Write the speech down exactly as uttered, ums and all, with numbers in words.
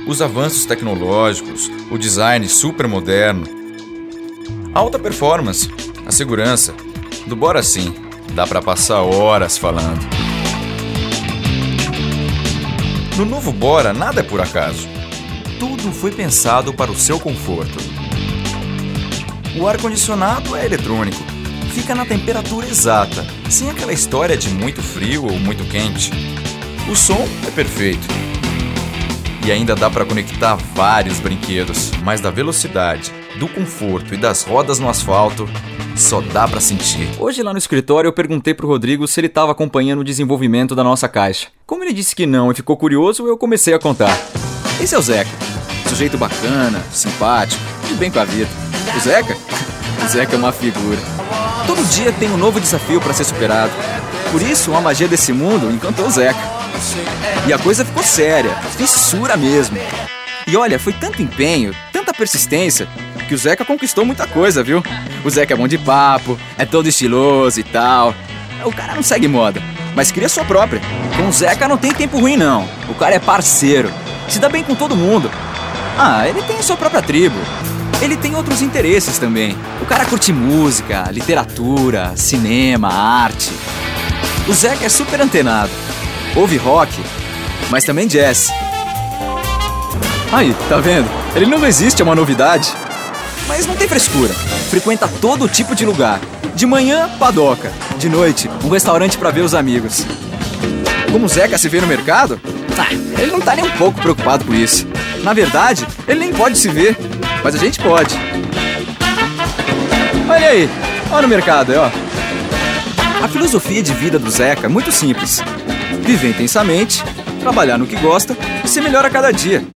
os avanços tecnológicos, o design super moderno, a alta performance, a segurança. Do Bora sim, dá pra passar horas falando. No novo Bora, nada é por acaso. Tudo foi pensado para o seu conforto. O ar-condicionado é eletrônico. Fica na temperatura exata, sem aquela história de muito frio ou muito quente. O som é perfeito. E ainda dá para conectar vários brinquedos, mas da velocidade, do conforto e das rodas no asfalto, só dá para sentir. Hoje lá no escritório eu perguntei pro Rodrigo se ele estava acompanhando o desenvolvimento da nossa caixa. Como ele disse que não e ficou curioso, eu comecei a contar. Esse é o Zeca. Sujeito bacana, simpático, de bem com a vida. O Zeca? O Zeca é uma figura. Todo dia tem um novo desafio para ser superado. Por isso, a magia desse mundo encantou o Zeca. E a coisa ficou séria, fissura mesmo. E olha, foi tanto empenho, tanta persistência, que o Zeca conquistou muita coisa, viu? O Zeca é bom de papo, é todo estiloso e tal. O cara não segue moda, mas cria sua própria. Com o Zeca não tem tempo ruim, não. O cara é parceiro, se dá bem com todo mundo. Ah, ele tem sua própria tribo. Ele tem outros interesses também. O cara curte música, literatura, cinema, arte. O Zeca é super antenado. Ouve rock, mas também jazz. Aí, tá vendo? Ele não resiste a uma novidade. Mas não tem frescura. Frequenta todo tipo de lugar. De manhã, padoca. De noite, um restaurante pra ver os amigos. Como o Zeca se vê no mercado? Ah, ele não tá nem um pouco preocupado com isso. Na verdade, ele nem pode se ver. Mas a gente pode. Olha aí, olha no mercado, ó. A filosofia de vida do Zeca é muito simples. Viver intensamente, trabalhar no que gosta e ser melhor a cada dia.